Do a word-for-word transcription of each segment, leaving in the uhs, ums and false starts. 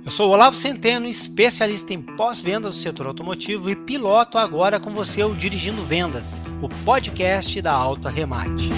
Eu sou o Olavo Centeno, especialista em pós-vendas do setor automotivo e piloto agora com você o Dirigindo Vendas, o podcast da Alta Remate.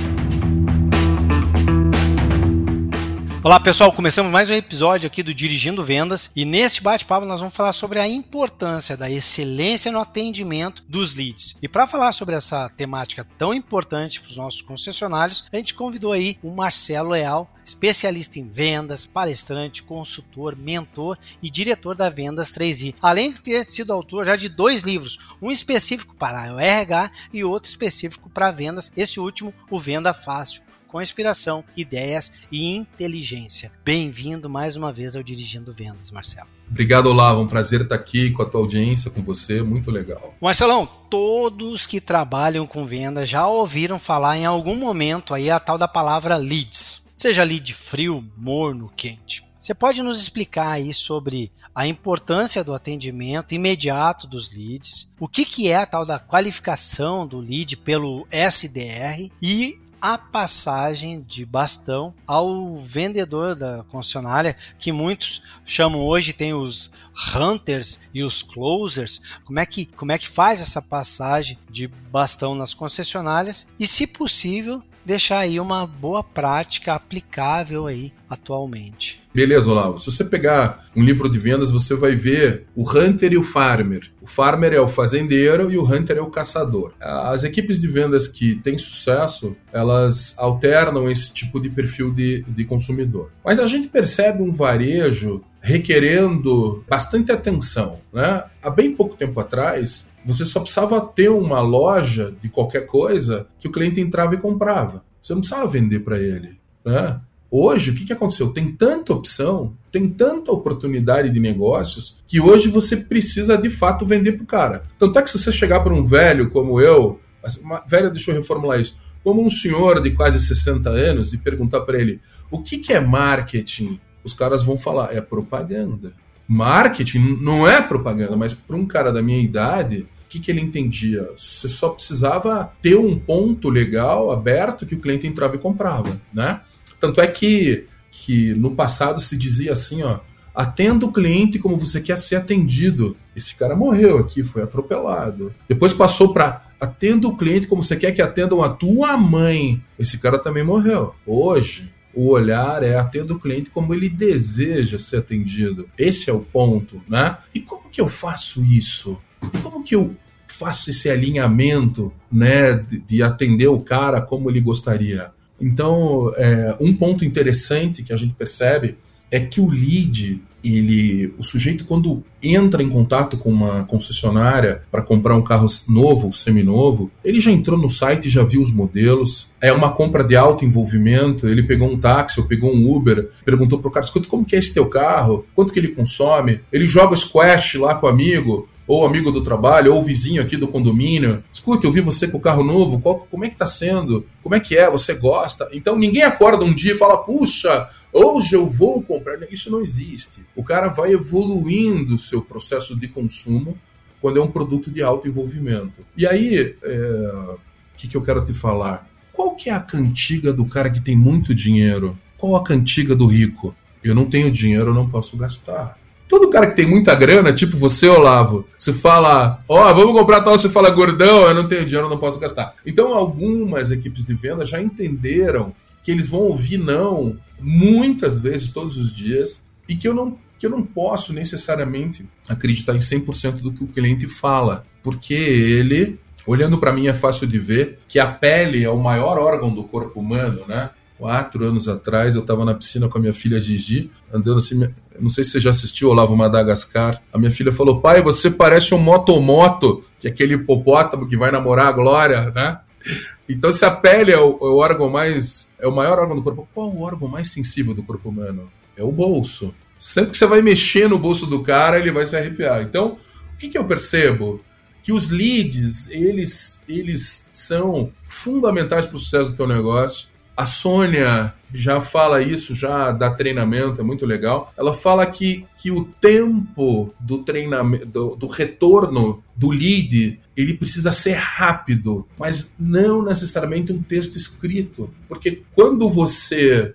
Olá pessoal, começamos mais um episódio aqui do Dirigindo Vendas e neste bate-papo nós vamos falar sobre a importância da excelência no atendimento dos leads. E para falar sobre essa temática tão importante para os nossos concessionários, a gente convidou aí o Marcelo Leal, especialista em vendas, palestrante, consultor, mentor e diretor da Vendas três i. Além de ter sido autor já de dois livros, um específico para o R H e outro específico para vendas, este último, o Venda Fácil, com inspiração, ideias e inteligência. Bem-vindo mais uma vez ao Dirigindo Vendas, Marcelo. Obrigado, Olavo. Um prazer estar aqui com a tua audiência, com você. Muito legal. Marcelão, todos que trabalham com vendas já ouviram falar em algum momento aí a tal da palavra leads. Seja lead frio, morno, quente. Você pode nos explicar aí sobre a importância do atendimento imediato dos leads, o que, que é a tal da qualificação do lead pelo S D R e a passagem de bastão ao vendedor da concessionária, que muitos chamam hoje, tem os hunters e os closers. Como é que, como é que faz essa passagem de bastão nas concessionárias e, se possível, deixar aí uma boa prática aplicável aí atualmente. Beleza, Olavo. Se você pegar um livro de vendas, você vai ver o hunter e o farmer. O farmer é o fazendeiro e o hunter é o caçador. As equipes de vendas que têm sucesso, elas alternam esse tipo de perfil de, de consumidor. Mas a gente percebe um varejo requerendo bastante atenção, né? Há bem pouco tempo atrás, você só precisava ter uma loja de qualquer coisa que o cliente entrava e comprava. Você não precisava vender para ele, né? Hoje, o que, que aconteceu? Tem tanta opção, tem tanta oportunidade de negócios, que hoje você precisa, de fato, vender para o cara. Tanto é que se você chegar para um velho como eu, uma, velho, deixa eu reformular isso, como um senhor de quase sessenta anos e perguntar para ele, o que, que é marketing? Os caras vão falar, é propaganda. Marketing não é propaganda, mas para um cara da minha idade, o que, que ele entendia? Você só precisava ter um ponto legal, aberto, que o cliente entrava e comprava, né? Tanto é que, que no passado se dizia assim, ó, atenda o cliente como você quer ser atendido. Esse cara morreu aqui, foi atropelado. Depois passou para atenda o cliente como você quer que atendam a tua mãe. Esse cara também morreu. Hoje, o olhar é atenda o cliente como ele deseja ser atendido. Esse é o ponto, né? E como que eu faço isso? E como que eu faço esse alinhamento, né, de, de atender o cara como ele gostaria? Então, é, um ponto interessante que a gente percebe é que o lead, ele, o sujeito quando entra em contato com uma concessionária para comprar um carro novo, seminovo, ele já entrou no site e já viu os modelos, é uma compra de alto envolvimento, ele pegou um táxi ou pegou um Uber, perguntou pro cara, escuta, como que é esse teu carro? Quanto que ele consome? Ele joga squash lá com o amigo, ou amigo do trabalho, ou vizinho aqui do condomínio. Escuta, eu vi você com o carro novo, qual, como é que tá sendo? Como é que é? Você gosta? Então ninguém acorda um dia e fala, puxa, hoje eu vou comprar. Isso não existe. O cara vai evoluindo o seu processo de consumo quando é um produto de alto envolvimento. E aí, é, o que, que eu quero te falar? Qual que é a cantiga do cara que tem muito dinheiro? Qual a cantiga do rico? Eu não tenho dinheiro, eu não posso gastar. Todo cara que tem muita grana, tipo você, Olavo, você fala, ó, oh, vamos comprar tal, você fala, gordão, eu não tenho dinheiro, eu não posso gastar. Então, algumas equipes de venda já entenderam que eles vão ouvir não muitas vezes, todos os dias, e que eu não, que eu não posso necessariamente acreditar em cem por cento do que o cliente fala, porque ele, olhando para mim, é fácil de ver que a pele é o maior órgão do corpo humano, né? Quatro anos atrás, eu estava na piscina com a minha filha Gigi, andando assim, não sei se você já assistiu Olavo Madagascar. A minha filha falou, pai, você parece um motomoto, que é aquele hipopótamo que vai namorar a Glória, né? Então, se a pele é o, é o órgão mais, é o maior órgão do corpo, qual é o órgão mais sensível do corpo humano? É o bolso. Sempre que você vai mexer no bolso do cara, ele vai se arrepiar. Então, o que, que eu percebo? Que os leads, eles, eles são fundamentais para o sucesso do teu negócio. A Sônia já fala isso, já dá treinamento, é muito legal. Ela fala que, que o tempo do treinamento, do, do retorno do lead, ele precisa ser rápido, mas não necessariamente um texto escrito. Porque quando você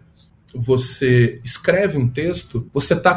você escreve um texto, você está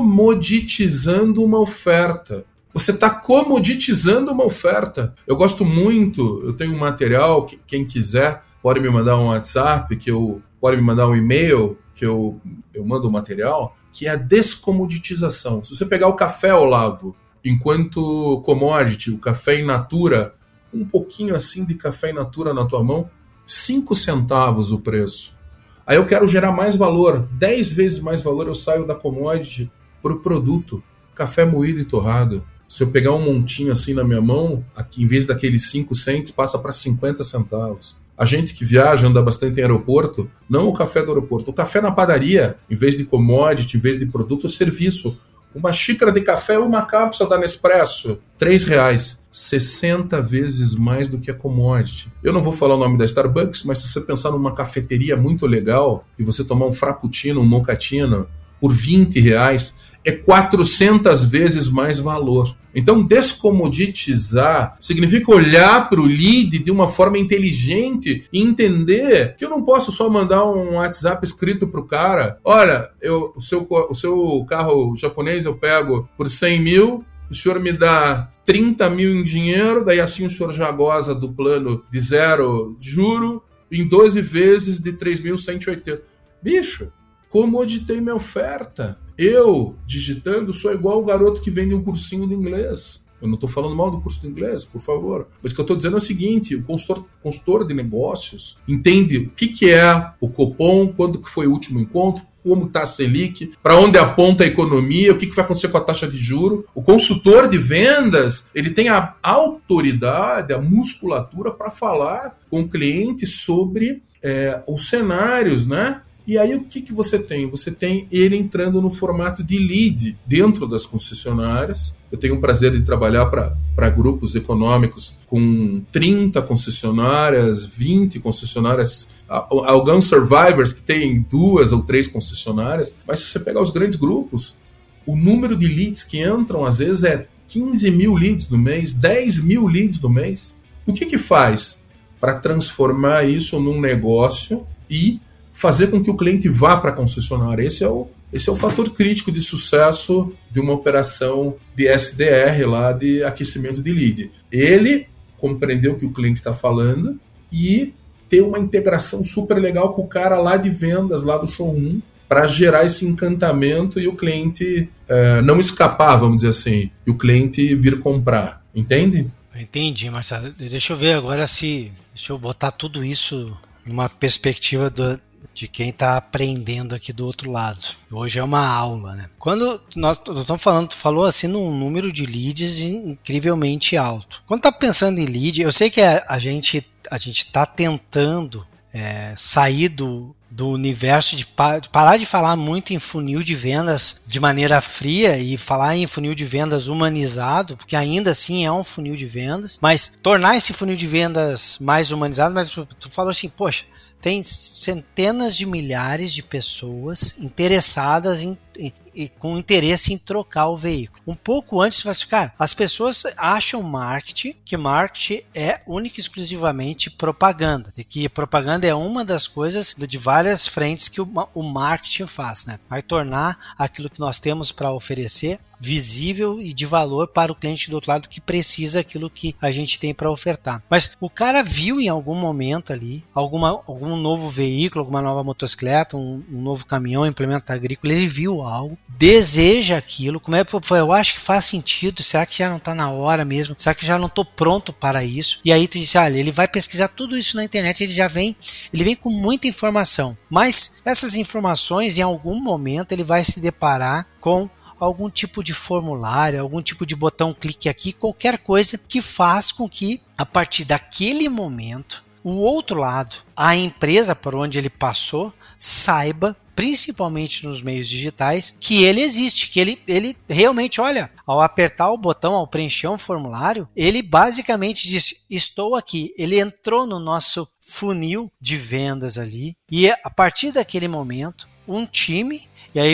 comoditizando uma oferta. Você está comoditizando uma oferta. Eu gosto muito, eu tenho um material, que quem quiser pode me mandar um WhatsApp, que eu, pode me mandar um e-mail, que eu, eu mando o material, que é a descomoditização. Se você pegar o café, Olavo, enquanto commodity, o café in natura, um pouquinho assim de café in natura na tua mão, cinco centavos o preço. Aí eu quero gerar mais valor, dez vezes mais valor, eu saio da commodity para o produto, café moído e torrado. Se eu pegar um montinho assim na minha mão, aqui, em vez daqueles cinco cents, passa para cinquenta centavos. A gente que viaja, anda bastante em aeroporto, não o café do aeroporto, o café na padaria, em vez de commodity, em vez de produto, é serviço. Uma xícara de café, uma cápsula da Nespresso, três reais, sessenta vezes mais do que a commodity. Eu não vou falar o nome da Starbucks, mas se você pensar numa cafeteria muito legal e você tomar um frappuccino, um mochaccino por vinte reais, é quatrocentas vezes mais valor. Então, descomoditizar significa olhar para o lead de uma forma inteligente e entender que eu não posso só mandar um WhatsApp escrito para o cara: olha, eu, o, seu, o seu carro japonês eu pego por cem mil, o senhor me dá trinta mil em dinheiro, daí assim o senhor já goza do plano de zero juro em doze vezes de três mil cento e oitenta. Bicho, comoditei minha oferta. Eu, digitando, sou igual o garoto que vende um cursinho de inglês. Eu não estou falando mal do curso de inglês, por favor. Mas o que eu estou dizendo é o seguinte: o consultor, consultor de negócios entende o que, que é o Copom, quando que foi o último encontro, como está a Selic, para onde aponta a economia, o que, que vai acontecer com a taxa de juros. O consultor de vendas, ele tem a autoridade, a musculatura para falar com o cliente sobre é, os cenários, né? E aí o que, que você tem? Você tem ele entrando no formato de lead dentro das concessionárias. Eu tenho o prazer de trabalhar para grupos econômicos com trinta concessionárias, vinte concessionárias, alguns survivors que têm duas ou três concessionárias. Mas se você pegar os grandes grupos, o número de leads que entram às vezes é quinze mil leads no mês, dez mil leads no mês. O que, que faz para transformar isso num negócio e fazer com que o cliente vá para a concessionária? Esse é, o, esse é o fator crítico de sucesso de uma operação de S D R, lá de aquecimento de lead. Ele compreendeu o que o cliente está falando e ter uma integração super legal com o cara lá de vendas, lá do showroom, para gerar esse encantamento e o cliente é, não escapar, vamos dizer assim, e o cliente vir comprar. Entende? Entendi, Marcelo. Deixa eu ver agora se... Deixa eu botar tudo isso numa perspectiva do... de quem está aprendendo aqui do outro lado. Hoje é uma aula, né? Quando nós estamos falando, tu falou assim num número de leads incrivelmente alto. Quando tá pensando em lead, eu sei que a, a gente a gente está tentando é, sair do, do universo de, pa, de parar de falar muito em funil de vendas de maneira fria e falar em funil de vendas humanizado, porque ainda assim é um funil de vendas, mas tornar esse funil de vendas mais humanizado. Mas tu falou assim, poxa, tem centenas de milhares de pessoas interessadas em, em, em, com interesse em trocar o veículo. Um pouco antes, cara, as pessoas acham marketing, que marketing é única e exclusivamente propaganda, e que propaganda é uma das coisas de várias frentes que o, o marketing faz, né? Vai tornar aquilo que nós temos para oferecer visível e de valor para o cliente do outro lado que precisa aquilo que a gente tem para ofertar. Mas o cara viu em algum momento ali alguma, algum novo veículo, alguma nova motocicleta, um, um novo caminhão, implemento agrícola, ele viu algo, deseja aquilo, como é que eu acho que faz sentido, será que já não está na hora mesmo, será que já não estou pronto para isso? E aí tu disse, olha, ele vai pesquisar tudo isso na internet, ele já vem, ele vem com muita informação, mas essas informações em algum momento ele vai se deparar com algum tipo de formulário, algum tipo de botão clique aqui, qualquer coisa que faz com que, a partir daquele momento, o outro lado, a empresa por onde ele passou, saiba, principalmente nos meios digitais, que ele existe, que ele, ele realmente, olha, ao apertar o botão, ao preencher um formulário, ele basicamente diz, estou aqui. Ele entrou no nosso funil de vendas ali, e a partir daquele momento, um time, e aí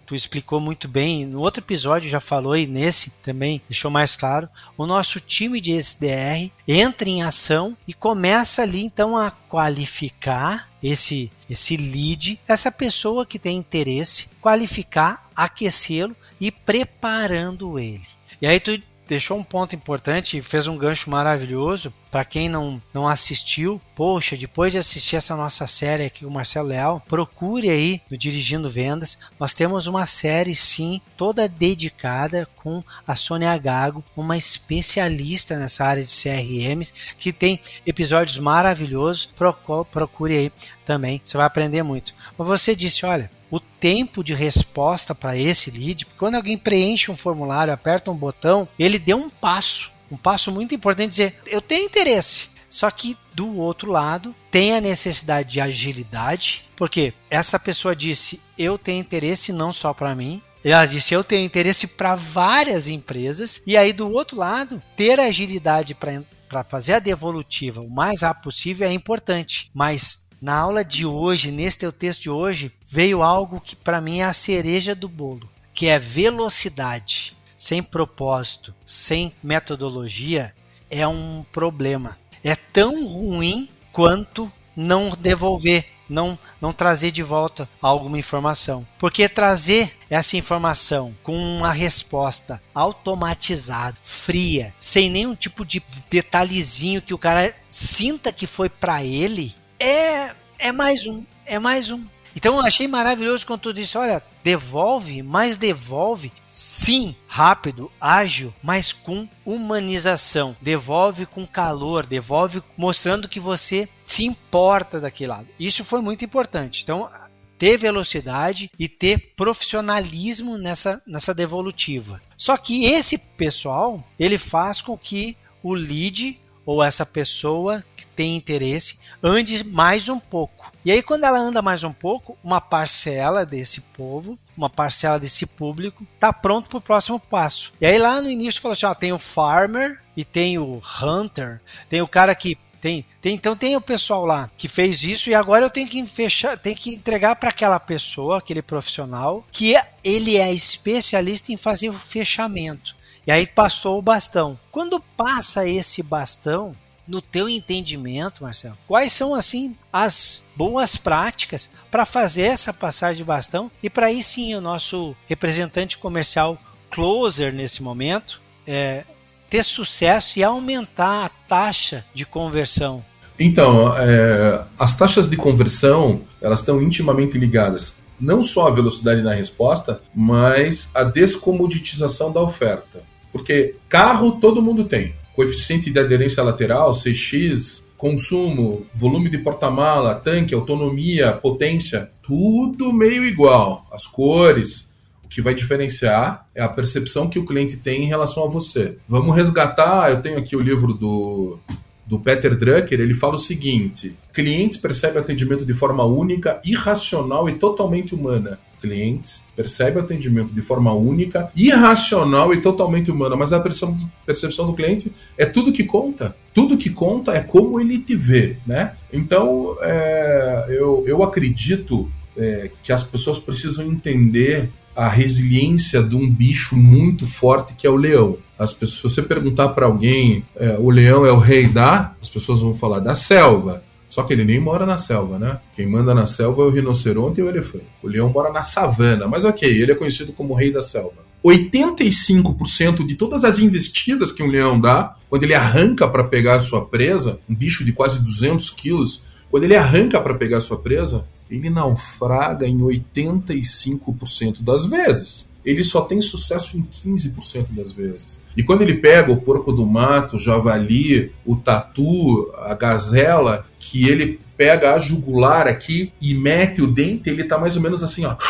tu explicou muito bem, no outro episódio já falou e nesse também deixou mais claro, o nosso time de S D R entra em ação e começa ali então a qualificar esse, esse lead, essa pessoa que tem interesse, qualificar, aquecê-lo e preparando ele. E aí tu deixou um ponto importante e fez um gancho maravilhoso para quem não, não assistiu. Poxa, depois de assistir essa nossa série aqui com o Marcelo Leal, procure aí no Dirigindo Vendas. Nós temos uma série sim, toda dedicada com a Sônia Gago, uma especialista nessa área de C R Ms, que tem episódios maravilhosos. Procure aí também, você vai aprender muito. Mas você disse, olha, o tempo de resposta para esse lead, porque quando alguém preenche um formulário, aperta um botão, ele deu um passo, um passo muito importante, dizer, eu tenho interesse. Só que do outro lado, tem a necessidade de agilidade, porque essa pessoa disse, eu tenho interesse não só para mim, ela disse, eu tenho interesse para várias empresas, e aí do outro lado, ter agilidade para fazer a devolutiva o mais rápido possível é importante, mas na aula de hoje, nesse teu texto de hoje, veio algo que para mim é a cereja do bolo, que é velocidade. Sem propósito, sem metodologia, é um problema. É tão ruim quanto não devolver, não, não trazer de volta alguma informação. Porque trazer essa informação com uma resposta automatizada, fria, sem nenhum tipo de detalhezinho que o cara sinta que foi para ele, É, é mais um, é mais um. Então eu achei maravilhoso quando tu disse, olha, devolve, mas devolve, sim, rápido, ágil, mas com humanização. Devolve com calor, devolve mostrando que você se importa daquele lado. Isso foi muito importante. Então, ter velocidade e ter profissionalismo nessa, nessa devolutiva. Só que esse pessoal, ele faz com que o lead ou essa pessoa que tem interesse ande mais um pouco. E aí quando ela anda mais um pouco, uma parcela desse povo, uma parcela desse público está pronto para o próximo passo. E aí lá no início falou assim, ó, tem o farmer e tem o hunter, tem o cara que tem, tem então tem o pessoal lá que fez isso e agora eu tenho que fechar, tenho que entregar para aquela pessoa, aquele profissional que ele é especialista em fazer o fechamento. E aí passou o bastão. Quando passa esse bastão, no teu entendimento, Marcelo, quais são assim as boas práticas para fazer essa passagem de bastão e para aí sim o nosso representante comercial closer nesse momento é, ter sucesso e aumentar a taxa de conversão? Então, é, as taxas de conversão, elas estão intimamente ligadas não só à velocidade na resposta, mas à descomoditização da oferta. Porque carro todo mundo tem. Coeficiente de aderência lateral, C X, consumo, volume de porta-mala, tanque, autonomia, potência, tudo meio igual. As cores, o que vai diferenciar é a percepção que o cliente tem em relação a você. Vamos resgatar, eu tenho aqui o livro do, do Peter Drucker, ele fala o seguinte, clientes percebem atendimento de forma única, irracional e totalmente humana. Clientes percebem o atendimento de forma única, irracional e totalmente humana, mas a percepção, percepção do cliente é tudo que conta. Tudo que conta é como ele te vê, né? Então, é, eu, eu acredito é, que as pessoas precisam entender a resiliência de um bicho muito forte que é o leão. As pessoas, se você perguntar para alguém, é, o leão é o rei da, as pessoas vão falar da selva. Só que ele nem mora na selva, né? Quem manda na selva é o rinoceronte e o elefante. O leão mora na savana, mas ok, ele é conhecido como o rei da selva. oitenta e cinco por cento de todas as investidas que um leão dá, quando ele arranca para pegar a sua presa, um bicho de quase duzentos quilos, quando ele arranca para pegar a sua presa, ele naufraga em oitenta e cinco por cento das vezes. Ele só tem sucesso em quinze por cento das vezes. E quando ele pega o porco do mato, o javali, o tatu, a gazela, que ele pega a jugular aqui e mete o dente, ele tá mais ou menos assim, ó.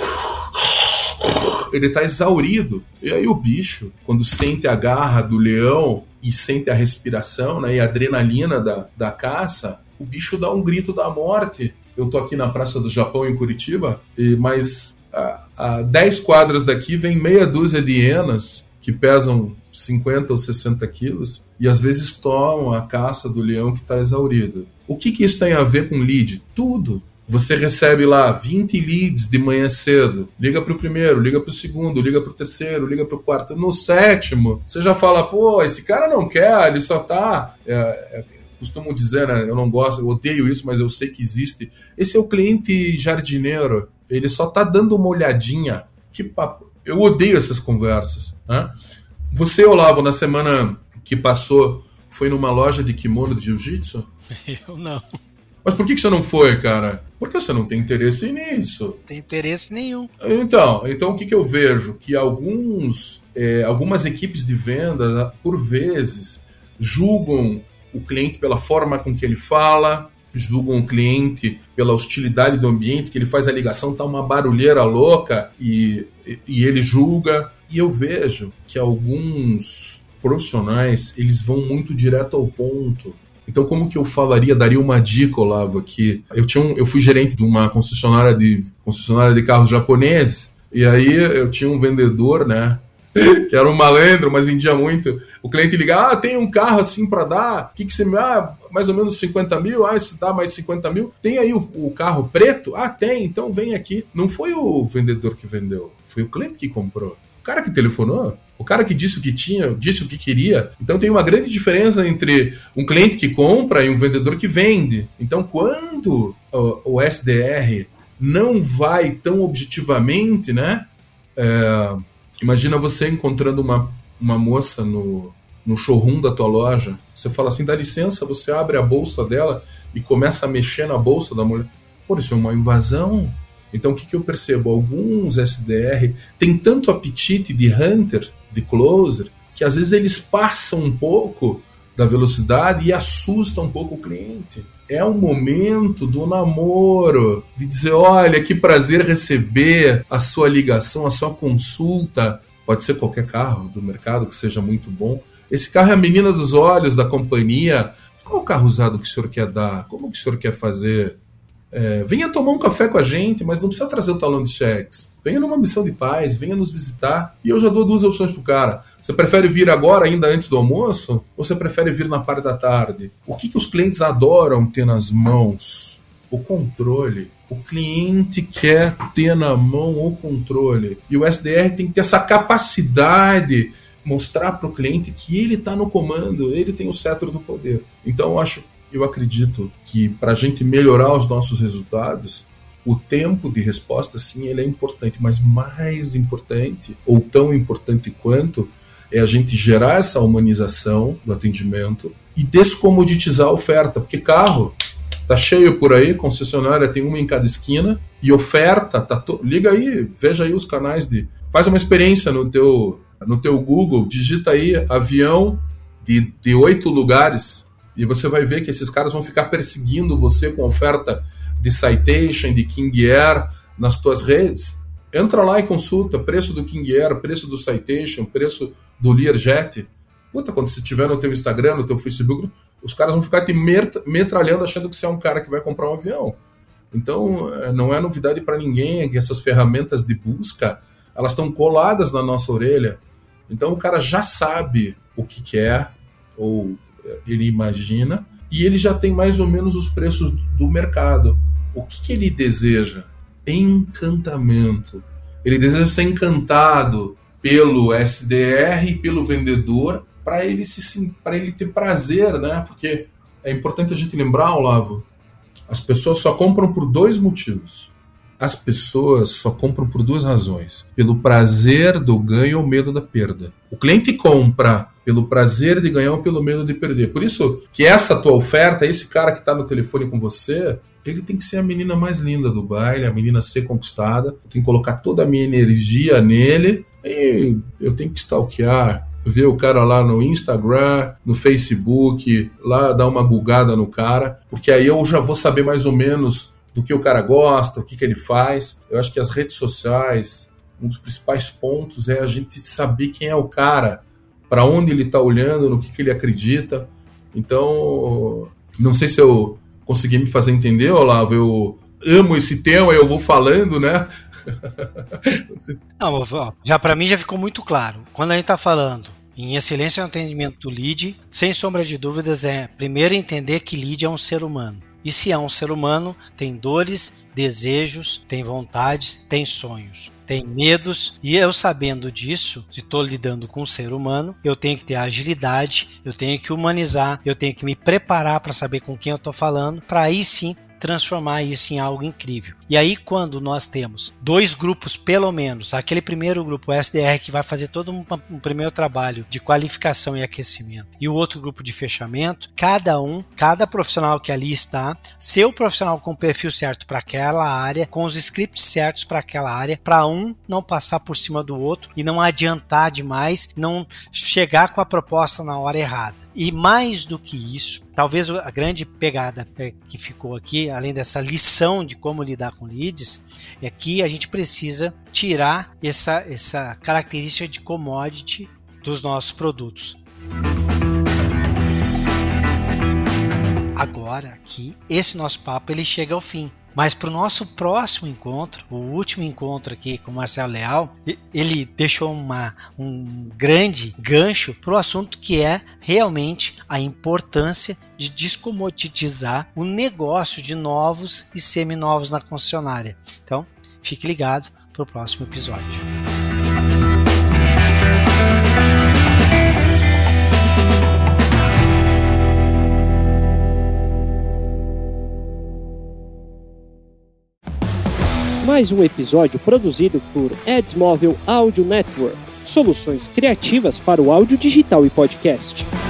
Ele tá exaurido. E aí o bicho, quando sente a garra do leão e sente a respiração, né, e a adrenalina da, da caça, o bicho dá um grito da morte. Eu tô aqui na Praça do Japão, em Curitiba, e, mas a, a dez quadras daqui vem meia dúzia de hienas que pesam cinquenta ou sessenta quilos e às vezes tomam a caça do leão que está exaurido. O que, que isso tem a ver com lead? Tudo. Você recebe lá vinte leads de manhã cedo. Liga para o primeiro, liga para o segundo, liga para o terceiro, liga para o quarto. No sétimo, você já fala, pô, esse cara não quer, ele só tá... É, é, costumo dizer, né, eu não gosto, eu odeio isso, mas eu sei que existe. Esse é o cliente jardineiro. Ele só tá dando uma olhadinha. Que papo. Eu odeio essas conversas. Né? Você, Olavo, na semana que passou, foi numa loja de kimono de jiu-jitsu? Eu não. Mas por que você não foi, cara? Porque você não tem interesse nisso. Não tem interesse nenhum. Então, então o que, que eu vejo? Que alguns, é, algumas equipes de venda, por vezes, julgam o cliente pela forma com que ele fala, julgam o cliente pela hostilidade do ambiente, que ele faz a ligação, tá uma barulheira louca e, e ele julga. E eu vejo que alguns profissionais, eles vão muito direto ao ponto. Então, como que eu falaria, daria uma dica, Olavo, aqui? Eu, tinha um, eu fui gerente de uma concessionária de, concessionária de carros japoneses, e aí eu tinha um vendedor, né, que era um malandro, mas vendia muito. O cliente ligava, ah, tem um carro assim para dar, o que, que você me... Ah, mais ou menos cinquenta mil, ah, se dá mais cinquenta mil. Tem aí o, o carro preto? Ah, tem, então vem aqui. Não foi o vendedor que vendeu, foi o cliente que comprou. O cara que telefonou, o cara que disse o que tinha, disse o que queria. Então tem uma grande diferença entre um cliente que compra e um vendedor que vende. Então quando o, o S D R não vai tão objetivamente, né? É, imagina você encontrando uma, uma moça no, no showroom da tua loja. Você fala assim, dá licença, você abre a bolsa dela e começa a mexer na bolsa da mulher. Pô, isso é uma invasão. Então, o que, que eu percebo? Alguns S D R têm tanto apetite de hunter, de closer, que às vezes eles passam um pouco da velocidade e assustam um pouco o cliente. É um momento do namoro, de dizer, olha, que prazer receber a sua ligação, a sua consulta. Pode ser qualquer carro do mercado que seja muito bom. Esse carro é a menina dos olhos da companhia. Qual o carro usado que o senhor quer dar? Como que o senhor quer fazer? É, venha tomar um café com a gente, mas não precisa trazer o talão de cheques. Venha numa missão de paz, venha nos visitar. E eu já dou duas opções pro cara. Você prefere vir agora, ainda antes do almoço? Ou você prefere vir na parte da tarde? O que, que os clientes adoram ter nas mãos? O controle. O cliente quer ter na mão o controle. E o S D R tem que ter essa capacidade, mostrar para o cliente que ele está no comando, ele tem o cetro do poder. Então eu acho Eu acredito que para a gente melhorar os nossos resultados, o tempo de resposta, sim, ele é importante, mas mais importante, ou tão importante quanto, é a gente gerar essa humanização do atendimento e descomoditizar a oferta, porque carro tá cheio por aí, concessionária tem uma em cada esquina, e oferta, tá to... liga aí, veja aí os canais de... Faz uma experiência no teu, no teu Google, digita aí avião de, de oito lugares, e você vai ver que esses caras vão ficar perseguindo você com oferta de Citation, de King Air nas tuas redes. Entra lá e consulta preço do King Air, preço do Citation, preço do Learjet. Puta, quando você estiver no teu Instagram, no teu Facebook, os caras vão ficar te metralhando achando que você é um cara que vai comprar um avião. Então, não é novidade para ninguém que essas ferramentas de busca, elas estão coladas na nossa orelha. Então, o cara já sabe o que quer, ou ele imagina, e ele já tem mais ou menos os preços do mercado. O que, que ele deseja? Encantamento. Ele deseja ser encantado pelo S D R e pelo vendedor para ele, se, para ele ter prazer, né? Porque é importante a gente lembrar, Olavo, as pessoas só compram por dois motivos. As pessoas só compram por duas razões. Pelo prazer do ganho ou medo da perda. O cliente compra pelo prazer de ganhar ou pelo medo de perder. Por isso que essa tua oferta, esse cara que está no telefone com você, ele tem que ser a menina mais linda do baile, a menina a ser conquistada. Eu tenho que colocar toda a minha energia nele e eu tenho que stalkear, ver o cara lá no Instagram, no Facebook, lá dar uma bugada no cara, porque aí eu já vou saber mais ou menos do que o cara gosta, o que, que ele faz. Eu acho que as redes sociais, um dos principais pontos é a gente saber quem é o cara, para onde ele está olhando, no que, que ele acredita. Então, não sei se eu consegui me fazer entender, Olavo. Eu amo esse tema e eu vou falando, né? Não, já para mim já ficou muito claro. Quando a gente está falando em excelência no atendimento do lead, sem sombra de dúvidas, é primeiro entender que lead é um ser humano. E se é um ser humano, tem dores, desejos, tem vontades, tem sonhos, tem medos, e eu sabendo disso, se estou lidando com um ser humano, eu tenho que ter agilidade, eu tenho que humanizar, eu tenho que me preparar para saber com quem eu estou falando, para aí sim transformar isso em algo incrível. E aí, quando nós temos dois grupos, pelo menos, aquele primeiro grupo, o S D R, que vai fazer todo um, um primeiro trabalho de qualificação e aquecimento, e o outro grupo de fechamento, cada um, cada profissional que ali está, seu profissional com o perfil certo para aquela área, com os scripts certos para aquela área, para um não passar por cima do outro e não adiantar demais, não chegar com a proposta na hora errada. E mais do que isso, talvez a grande pegada que ficou aqui, além dessa lição de como lidar com leads, é que a gente precisa tirar essa, essa característica de commodity dos nossos produtos. Agora, aqui, esse nosso papo ele chega ao fim. Mas para o nosso próximo encontro, o último encontro aqui com o Marcelo Leal, ele deixou uma, um grande gancho para o assunto que é realmente a importância de descomoditizar o negócio de novos e seminovos na concessionária. Então, fique ligado para o próximo episódio. Mais um episódio produzido por Adsmóvel Audio Network, soluções criativas para o áudio digital e podcast.